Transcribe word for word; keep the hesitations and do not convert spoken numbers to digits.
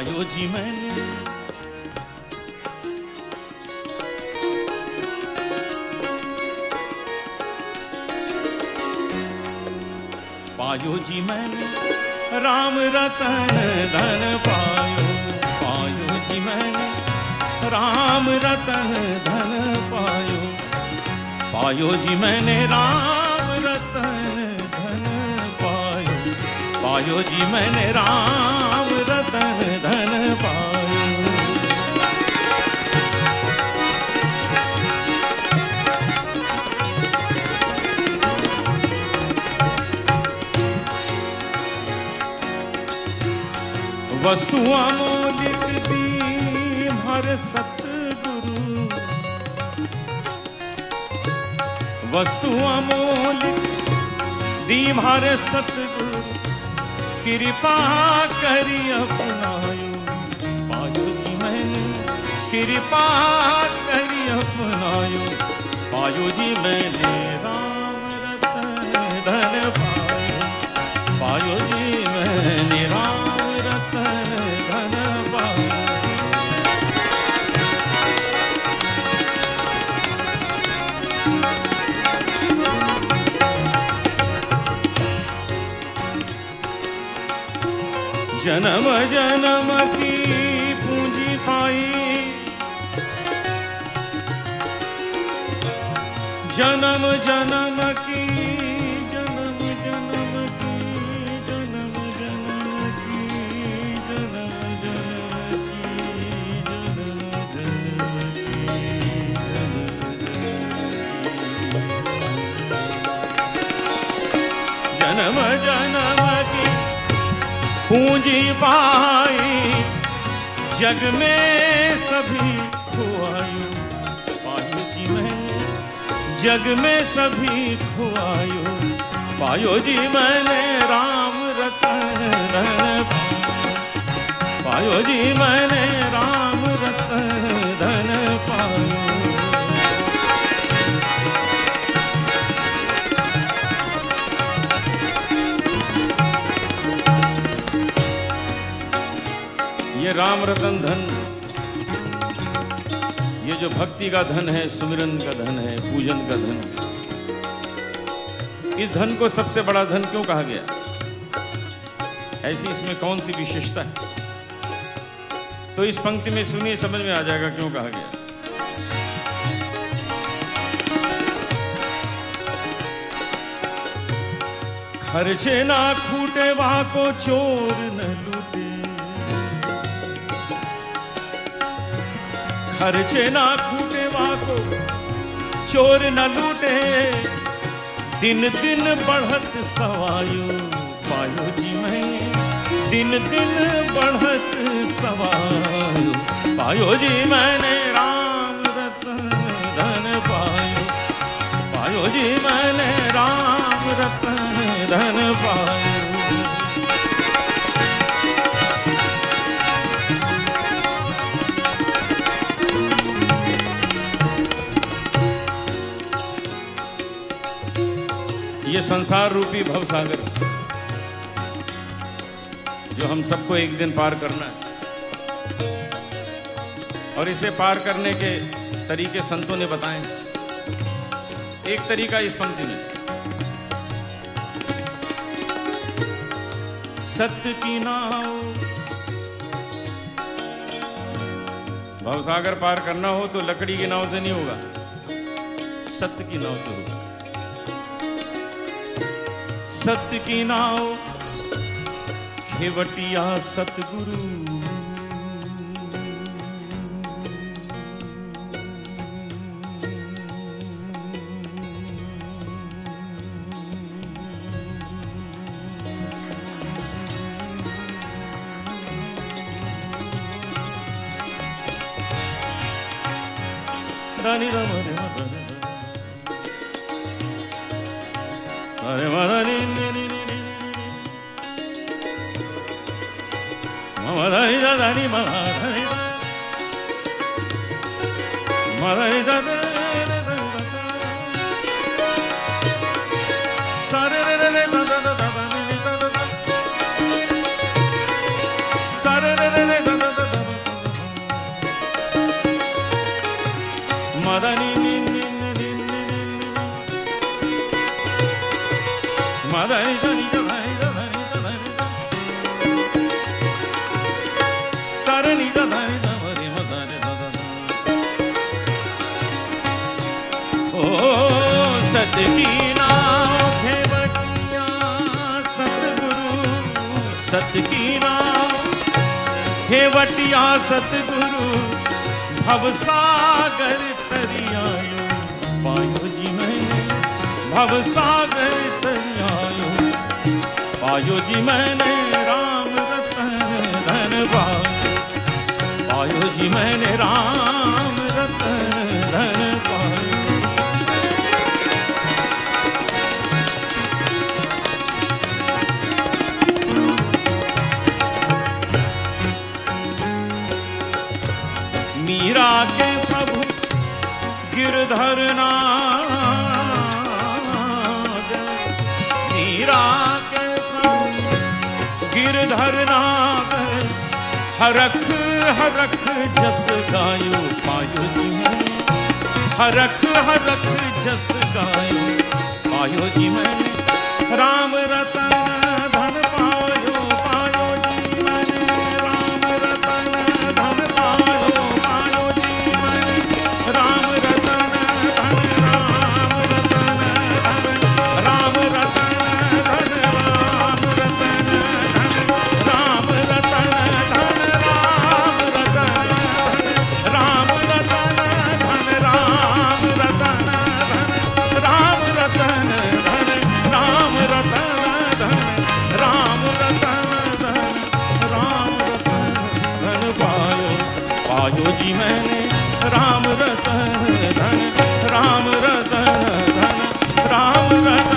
पायो जी मैंने। पायो जी मैंने राम रतन धन पायो, पायो जी मैंने राम रतन धन पायो, पायो जी मैंने राम रतन धन पायो, पायो जी मैंने राम रतन धन पायो। वस्तु अमोलिक दीन हर सतगुरु, वस्तु अमोलिक दीन हर सतगुरु, कृपा करी अपनायो, पायो जी मैंने कृपा करी अपनायो, पायो जी मैंने राम रतन धन पायो, पायो जी मैंने राम धन पायो। जन्म जन्म की पूंजी पाई, जन्म जन्म की जन्म जन्म की जन्म जन्म की जन्म जन्म की जन्म जन्म की पूंजी पाई, जग में सभी खोआयो, पायो जी मैंने जग में सभी खोआयो, पायो जी मैंने राम रतन धन पायो, पायो जी मैंने राम रतन धन पायो। ये राम रतन धन, ये जो भक्ति का धन है, सुमिरन का धन है, पूजन का धन, इस धन को सबसे बड़ा धन क्यों कहा गया? ऐसी इसमें कौन सी विशेषता है? तो इस पंक्ति में सुनिए, समझ में आ जाएगा क्यों कहा गया। खर्चे ना खूटे वाको चोर न लूटे, खर्चे ना खूटे वाको चोर न लूटे, दिन दिन बढ़त सवायो, पायो जी मैं दिन दिन बढ़त सवायो, पायो जी मैंने राम रतन धन पायो, पायो जी मैंने राम रतन धन पायो। ये संसार रूपी भवसागर जो हम सबको एक दिन पार करना है, और इसे पार करने के तरीके संतों ने बताए। एक तरीका इस पंक्ति में, सत्य की नाव, भवसागर पार करना हो तो लकड़ी की नाव से नहीं होगा, सत्य की नाव से होगा। सत्य की नाव खेवटिया सतगुरु, दानी राम रे मदन अरे मदनी नी नी नी मदनी दानी मदनी मदनी दानी सारे रे रे रे दादा दादा नी दादा सारे रे रे रे दादा मदनी नि नि नि नि मदनी धनी धनी धनी धनी सरनी धनी धनी मदनी धनी ओ सत की नाम खेवटिया सतगुरु सत की नाम खेवटिया सतगुरु भवसागर तरियायो पायो जी मैंने भवसागर तरियायो पायो जी मैंने राम रतन धन पायो पायो जी मैंने राम रतन धन पायो। मीरा के प्रभु गिरधर नाग मीरा के प्रभु गिरधर नाग हरख हरख जस गायो पायो जी मैंने हरख हरख जस गायो पायो जी मैंने राम रतन धन पायो पायो जी मैंने राम रतन धन पायो पायो जी मैंने राम रतन धन राम रतन धन राम रतन धन राम रतन धन राम रतन धन राम रतन धन राम रतन धन राम रतन धन राम रतन धन राम रतन धन राम रतन धन राम रतन धन पायो पायो जी मैंने राम रतन धन राम रतन धन राम रतन